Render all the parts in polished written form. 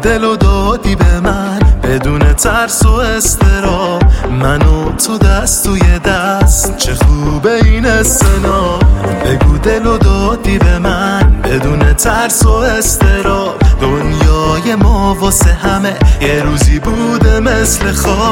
دل و دادی به من بدون ترس و اضطراب، منو تو دست توی دست، چه خوبه این سنا. بگو دل و دادی به من بدون ترس و اضطراب، دنیای ما واسه همه یه روزی بوده مثل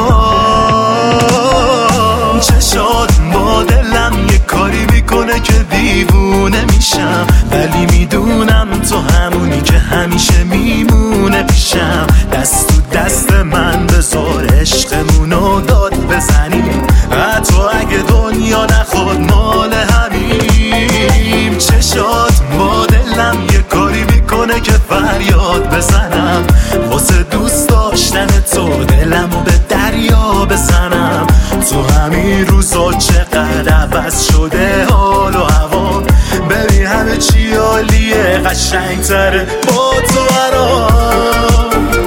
خواب. چشات با دلم یه کاری میکنه که دیوونه میشم، ولی میدونم تو همونی که همیشه میمونه پیشم. دست تو دست من بذار عشقمونو داد بزنیم، حتی اگه دنیا نخواد مال همیم. چشات با دلم یه کاری میکنه که فریاد بزنم، واسه دوست داشتن تو دلمو به دریا بزنم. تو همین روزا چقدر عوض شده حال و هوا، ببین همه چی عالیه، قشنگتره با تو برام.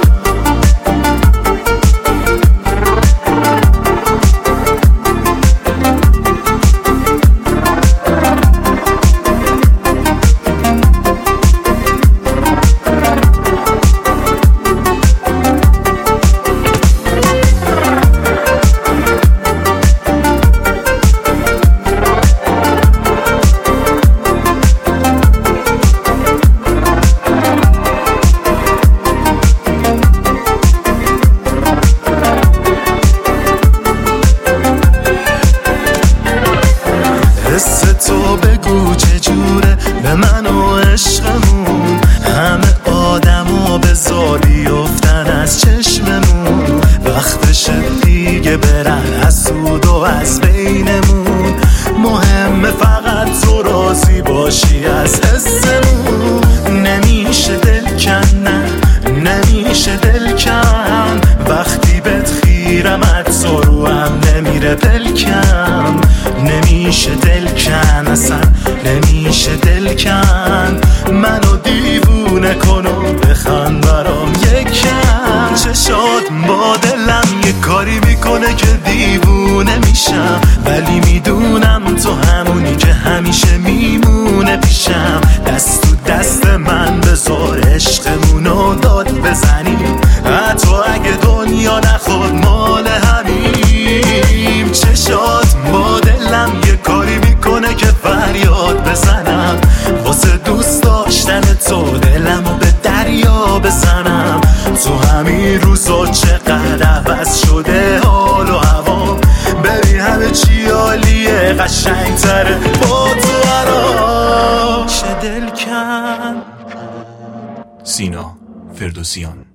حس تو بگو چجوره به من و عشقمون، همه آدمو بذار بیفتن از چشممون. وقتش دیگه برن از سود و از بینمون، مهمه فقط تو راضی باشی از حسمون. نمیشه دل کن، نمیشه دل کن، وقتی بهت خیرم تو رو هم نمیره پلکم. نمیشه دل کن اصلا، نمیشه دل کن، منو دیوونه کن و بخند برام یکم. چشات با دلم یه کاری میکنه که دیوونه میشم، ولی میدونم تو همونی که همیشه میمونه پیشم. دست تو دست من بذار عشقمونو داد بزنیم، حتی اگه دنیا نخواد مال همیم. چشات با دلم یه کاری میکنه که فریاد بزنم، واسه دوست داشتن تو دلمو به دریا بزنم. تو همین روزا چقدر عوض شده حال و هوا، ببین همه چی عالیه، قشنگتره با تو برام. چه دل کن. سینا فردوسیان.